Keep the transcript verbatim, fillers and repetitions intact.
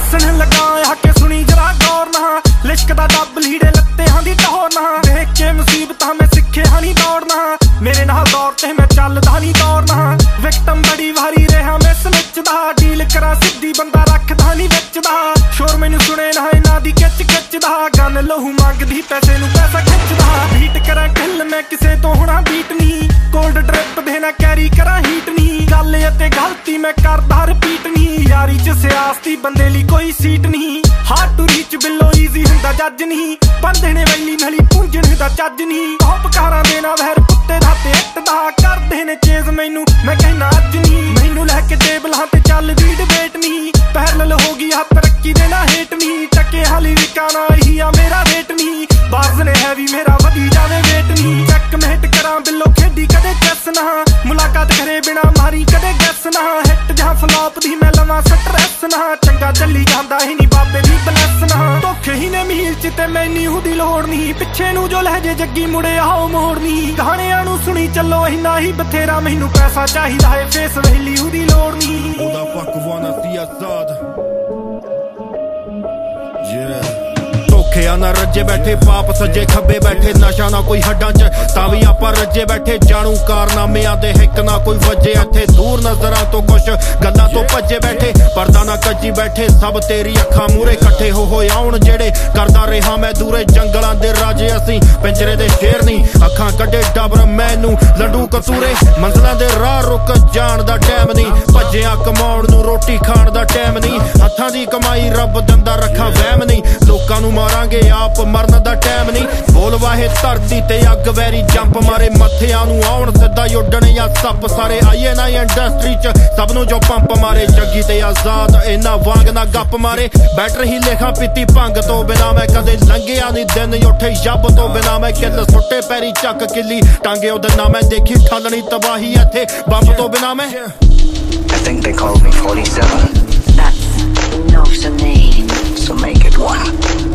हसन लगा आके सुनी जरा गौर ना लिश्कदा डब लीड़े लत्ते हां दी टोर ना देख के मुसीबतां मैं सिखे हां नी दौड़ना मेरे नाल दौड़ ते मैं चलदा नी दौड़ना विक्टम बड़ी वारी रहा मैं सनचदा डील करा सिद्धी बंदा रखदा नी विचदा शोर मैनू सुने ना इन्हां दी किच किचदा गन लहू मंगदी पैसे नू पैसा खिचदा बीट करा किल मैं किसे तो होना बीट नी कोल्ड ड्रिप देना कैरी करा हीट नी गल ते गलती मैं करदा रिपीट नी यारी च सियासती बंदे ली कोई सीट नी hard to reach below easy हुंदा जज नी बन देने वैली नली पुंजण दा चज नी पकारां देना वहर कुत्ते दा ते इट दा करदे ने चेज मैनू मैं कहना अज नी मैनू लैके टेबलां ते चलदी डिबेट नी पैरल हो गई हा तरक्की दे ना हेट नी टके हाली विकाना ही आ मेरा रेट नी बाज ने हैवी मेरा वधी जावे वेट नी चेक मैं हिट करा बिलो खेडी कदे चैस ना मुलाकात करे बिना मारी कदे गैस ना हिट जां फ्लॉप दी मैं लवां स्ट्रेस ना चंगा चली जांदा ही नी बाबे दी ब्लैस ना धोखे ही ने मील च ते मैनू दी लोड़ नी पिछे नू जो लहजे जग्गी मुड़े आओ मोड़नी गाणियां नू सुनी चलो इन्ना ही बथेरा मैनू पैसा चाहिदा है फेस वैली दी लोड़ नी ਉਹਦਾ ਫੱਕ ਵਾਨਾ ਸੀ ਆਜ਼ਾਦ yeah ਧੋਖਿਆਂ ਨਾਲ ਰੱਜੇ ਬੈਠੇ ਪਾਪ ਸੱਜੇ ਖੱਬੇ ਬੈਠੇ ਨਸ਼ਾ ਨਾ ਕੋਈ ਹੱਡਾਂ ਚ ਤਾਂ ਵੀ ਆਪਾਂ ਰੱਜੇ ਬੈਠੇ ਜਾਣੂ ਕਾਰਨਾਮਿਆਂ ਦੇ ਹਿੱਕ ਨਾ ਕੋਈ ਵੱਜੇ ਇੱਥੇ ਦੂਰ ਨਜ਼ਰਾਂ ਤੋਂ ਕੁਛ ਗੱਲਾਂ ਤੋਂ ਭੱਜੇ ਬੈਠੇ ਪਰਦਾ ਨਾ ਕੱਜੀ ਬੈਠੇ ਸਭ ਤੇਰੀ ਅੱਖਾਂ ਮੂਹਰੇ ਇਕੱਠੇ ਹੋ ਹੋਏ ਆਉਣ ਜਿਹੜੇ ਕਰਦਾ ਰਿਹਾ ਮੈਂ ਦੂਰੇ ਜੰਗਲਾਂ ਦੇ ਰਾਜੇ ਅਸੀਂ ਪਿੰਜਰੇ ਦੇ ਸ਼ੇਰ ਨਹੀਂ ਅੱਖਾਂ ਕੱਢੇ ਡਬਰ ਮੈਨੂੰ ਲੰਡੂ ਕਤੂਰੇ ਮੰਜ਼ਲਾਂ ਦੇ ਰਾਹ ਰੁਕ ਜਾਣ ਦਾ ਟਾਈਮ ਨਹੀਂ ਭੱਜਿਆ ਕਮਾਉਣ ਨੂੰ ਰੋਟੀ ਖਾਣ ਦਾ ਟਾਈਮ ਨਹੀਂ ਹੱਥਾਂ ਦੀ ਕਮਾਈ ਰੱਬ ਦਿੰਦਾ ਰੱਖਾਂ ਵਹਿਮ ਨਹੀਂ ਲੋਕਾਂ ਨੂੰ ਮਾਰਾਂਗੇ ਆਪ ਮਰਨ ਦਾ ਟਾਈਮ ਨਹੀਂ ਬੋਲ ਵਾਹੇ ਧਰਤੀ ਤੇ ਅੱਗ ਵੈਰੀ ਜੰਪ ਮਾਰੇ ਮੱਥਿਆਂ ਨੂੰ ਆਉਣ ਸਿੱਧਾ ਉੱਡਣ ਜਾਂ ਸੱਪ ਸਾਰੇ ਆਈਏ ਨਾ ਇੰਡਸਟਰੀ ਚ ਸਭ ਨੂੰ ਜੋ ਪੰਪ ਮਾਰੇ ਜੱਗੀ ਤੇ ਆਜ਼ਾਦ ਇਹਨਾਂ ਵਾਂਗ ਨਾ ਗੱਪ ਮਾਰੇ ਬੈਟਰ ਹੀ ਲੇਖਾਂ ਪੀਤੀ ਭੰਗ ਤੋਂ ਬਿਨਾ ਮੈਂ ਕਦੇ ਲੰਘਿਆ ਨਹੀਂ ਦਿਨ ਉੱਠੇ ਜੱਬ ਤੋਂ ਬਿਨਾ ਮੈਂ ਕਿੱਲ ਸੁੱਟੇ ਪੈਰੀ ਚੱਕ ਕਿੱਲੀ ਟਾਂਗੇ ਉਹਦੇ ਨਾ ਮੈਂ ਦੇਖੀ ਠੱਲਣੀ ਤਬਾਹੀ ਇੱਥੇ ਬੰਬ ਤੋਂ ਬਿਨਾ ਮੈਂ I think they called me forty-seven. That's enough to me, so make it one.